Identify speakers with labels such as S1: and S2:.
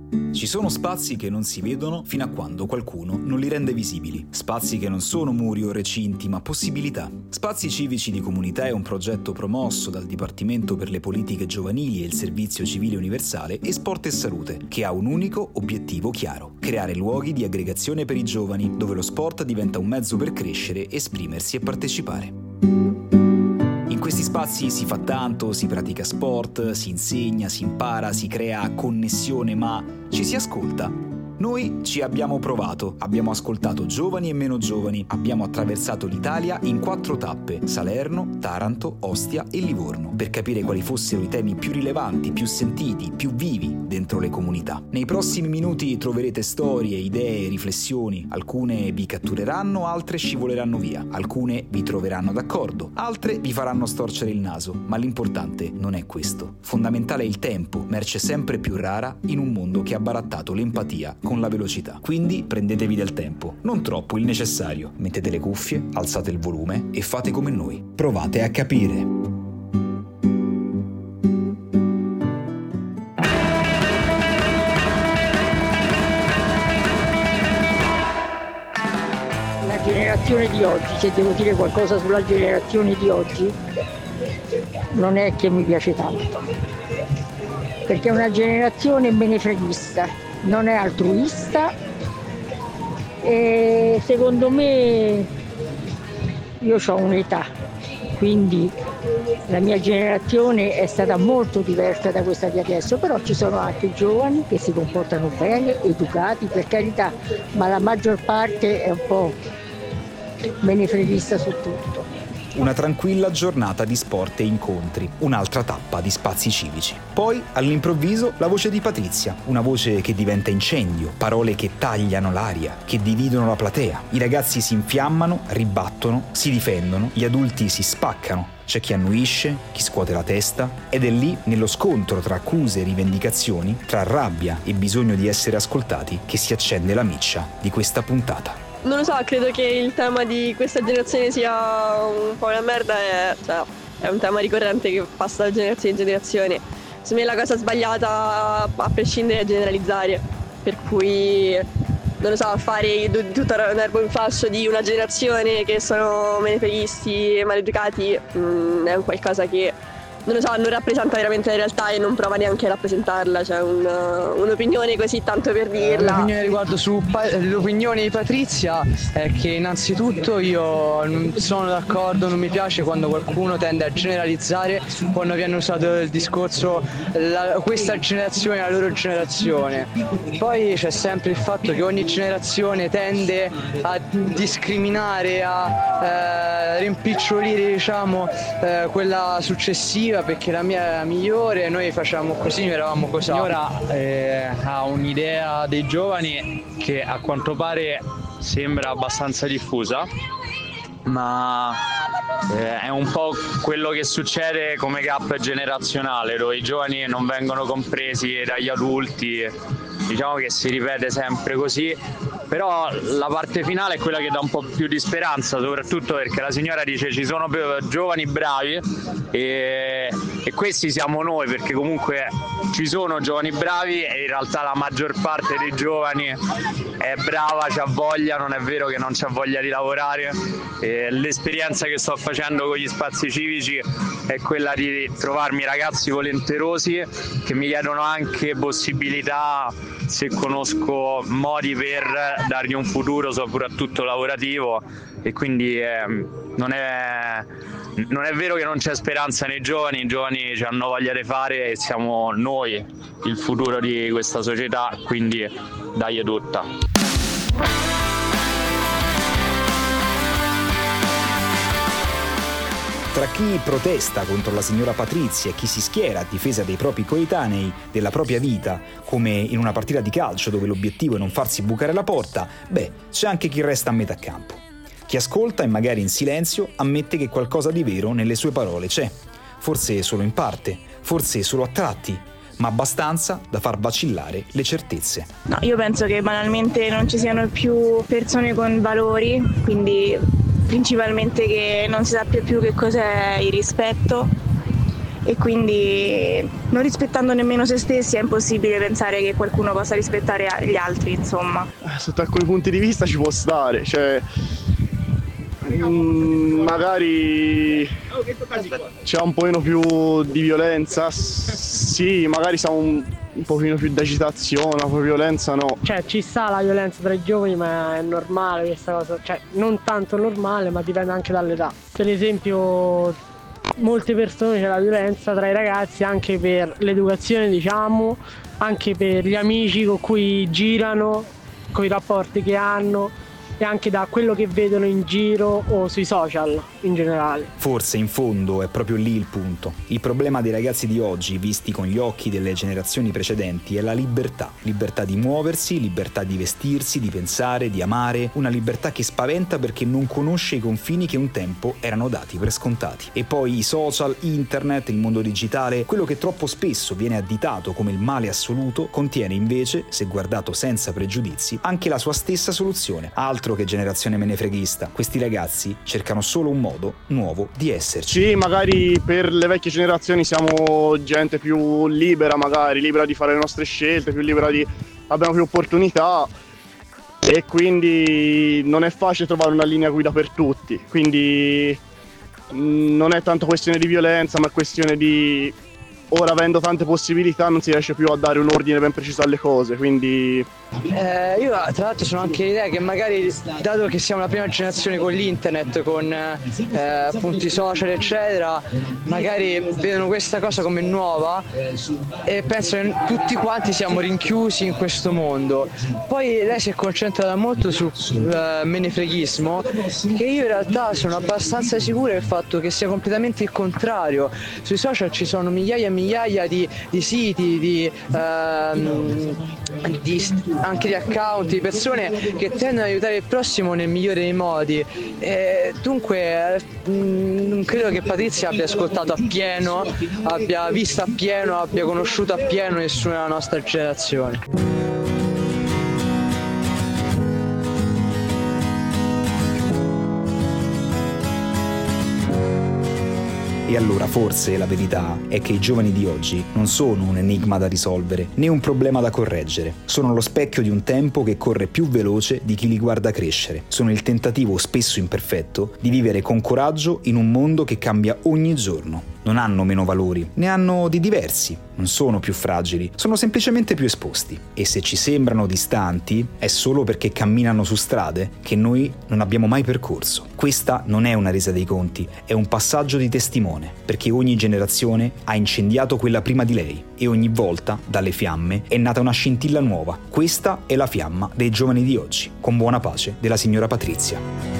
S1: Ci sono spazi che non si vedono fino a quando qualcuno non li rende visibili. Spazi che non sono muri o recinti, ma possibilità. Spazi civici di comunità è un progetto promosso dal Dipartimento per le politiche giovanili e il Servizio Civile Universale e Sport e Salute, che ha un unico obiettivo chiaro: creare luoghi di aggregazione per i giovani, dove lo sport diventa un mezzo per crescere, esprimersi e partecipare. In questi spazi si fa tanto, si pratica sport, si insegna, si impara, si crea connessione, ma ci si ascolta? Noi ci abbiamo provato, abbiamo ascoltato giovani e meno giovani, abbiamo attraversato l'Italia in 4 tappe: Salerno, Taranto, Ostia e Livorno, per capire quali fossero i temi più rilevanti, più sentiti, più vivi dentro le comunità. Nei prossimi minuti troverete storie, idee, riflessioni. Alcune vi cattureranno, altre scivoleranno via, alcune vi troveranno d'accordo, altre vi faranno storcere il naso, ma l'importante non è questo. Fondamentale è il tempo, merce sempre più rara in un mondo che ha barattato l'empatia con la velocità. Quindi prendetevi del tempo, non troppo, il necessario. Mettete le cuffie, alzate il volume e fate come noi. Provate a capire.
S2: La generazione di oggi, se devo dire qualcosa sulla generazione di oggi, non è che mi piace tanto, perché è una generazione menefreghista, non è altruista e secondo me, io ho un'età, quindi la mia generazione è stata molto diversa da questa di adesso, però ci sono anche giovani che si comportano bene, educati, per carità, ma la maggior parte è un po' menefreghista su tutto.
S1: Una tranquilla giornata di sport e incontri, un'altra tappa di spazi civici. Poi, all'improvviso, la voce di Patrizia, una voce che diventa incendio, parole che tagliano l'aria, che dividono la platea. I ragazzi si infiammano, ribattono, si difendono, gli adulti si spaccano. C'è chi annuisce, chi scuote la testa, ed è lì, nello scontro tra accuse e rivendicazioni, tra rabbia e bisogno di essere ascoltati, che si accende la miccia di questa puntata.
S3: Non lo so, credo che il tema di questa generazione sia un po' una merda, è un tema ricorrente che passa da generazione in generazione. Secondo me la cosa sbagliata, a prescindere, è generalizzare, per cui, non lo so, fare tutto un erbo in fascio di una generazione che sono menefreghisti e maleducati è un qualcosa che, non lo so, non rappresenta veramente la realtà e non prova neanche a rappresentarla, cioè un'opinione così tanto per dirla.
S4: L'opinione riguardo l'opinione di Patrizia è che innanzitutto io non sono d'accordo, non mi piace quando qualcuno tende a generalizzare, quando viene usato il discorso questa generazione è la loro generazione. Poi c'è sempre il fatto che ogni generazione tende a discriminare, a rimpicciolire, diciamo, quella successiva, perché la mia è migliore, noi facciamo così, noi eravamo così.
S5: Ora ha un'idea dei giovani che a quanto pare sembra abbastanza diffusa, ma è un po' quello che succede come gap generazionale, dove i giovani non vengono compresi dagli adulti, diciamo che si ripete sempre così. Però la parte finale è quella che dà un po' più di speranza, soprattutto perché la signora dice ci sono più giovani bravi e questi siamo noi, perché comunque ci sono giovani bravi e in realtà la maggior parte dei giovani è brava, c'ha voglia, non è vero che non c'ha voglia di lavorare. E l'esperienza che sto facendo con gli spazi civici è quella di trovarmi ragazzi volenterosi che mi chiedono anche possibilità, se conosco modi per dargli un futuro soprattutto lavorativo, e quindi non è vero che non c'è speranza nei giovani, i giovani ci hanno voglia di fare e siamo noi il futuro di questa società, quindi dai tutta.
S1: Tra chi protesta contro la signora Patrizia e chi si schiera a difesa dei propri coetanei, della propria vita, come in una partita di calcio dove l'obiettivo è non farsi bucare la porta, c'è anche chi resta a metà campo. Chi ascolta e magari in silenzio ammette che qualcosa di vero nelle sue parole c'è. Forse solo in parte, forse solo a tratti, ma abbastanza da far vacillare le certezze.
S6: No, io penso che banalmente non ci siano più persone con valori, quindi principalmente che non si sappia più che cos'è il rispetto e quindi non rispettando nemmeno se stessi è impossibile pensare che qualcuno possa rispettare gli altri, insomma.
S7: Sotto alcuni punti di vista ci può stare, cioè magari c'è un pochino più di violenza, sì, magari sa un pochino più di agitazione, ma violenza no.
S8: Cioè ci sta la violenza tra i giovani, ma è normale questa cosa, cioè non tanto normale, ma dipende anche dall'età. Per esempio molte persone c'è la violenza tra i ragazzi anche per l'educazione, diciamo, anche per gli amici con cui girano, con i rapporti che hanno e anche da quello che vedono in giro o sui social in generale.
S1: Forse in fondo è proprio lì il punto. Il problema dei ragazzi di oggi, visti con gli occhi delle generazioni precedenti, è la libertà. Libertà di muoversi, libertà di vestirsi, di pensare, di amare. Una libertà che spaventa perché non conosce i confini che un tempo erano dati per scontati. E poi i social, internet, il mondo digitale, quello che troppo spesso viene additato come il male assoluto, contiene invece, se guardato senza pregiudizi, anche la sua stessa soluzione. Altro che generazione menefreghista. Questi ragazzi cercano solo un modo nuovo di esserci.
S7: Sì, magari per le vecchie generazioni siamo gente più libera, magari libera di fare le nostre scelte, più libera abbiamo più opportunità e quindi non è facile trovare una linea guida per tutti. Quindi non è tanto questione di violenza, ma è questione di ora, avendo tante possibilità, non si riesce più a dare un ordine ben preciso alle cose, quindi
S4: io tra l'altro sono anche l'idea che magari, dato che siamo la prima generazione con l'internet, con appunto i social eccetera, magari vedono questa cosa come nuova e pensano che tutti quanti siamo rinchiusi in questo mondo. Poi lei si è concentrata molto sul menefreghismo, che io in realtà sono abbastanza sicuro del fatto che sia completamente il contrario. Sui social ci sono migliaia e migliaia di siti, anche di account, di persone che tendono ad aiutare il prossimo nel migliore dei modi. Dunque non credo che Patrizia abbia ascoltato appieno, abbia visto appieno, abbia conosciuto appieno nessuno della nostra generazione.
S1: E allora forse la verità è che i giovani di oggi non sono un enigma da risolvere, né un problema da correggere. Sono lo specchio di un tempo che corre più veloce di chi li guarda crescere. Sono il tentativo, spesso imperfetto, di vivere con coraggio in un mondo che cambia ogni giorno. Non hanno meno valori, ne hanno di diversi. Non sono più fragili, sono semplicemente più esposti. E se ci sembrano distanti, è solo perché camminano su strade che noi non abbiamo mai percorso. Questa non è una resa dei conti, è un passaggio di testimone, perché ogni generazione ha incendiato quella prima di lei e ogni volta, dalle fiamme, è nata una scintilla nuova. Questa è la fiamma dei giovani di oggi, con buona pace della signora Patrizia.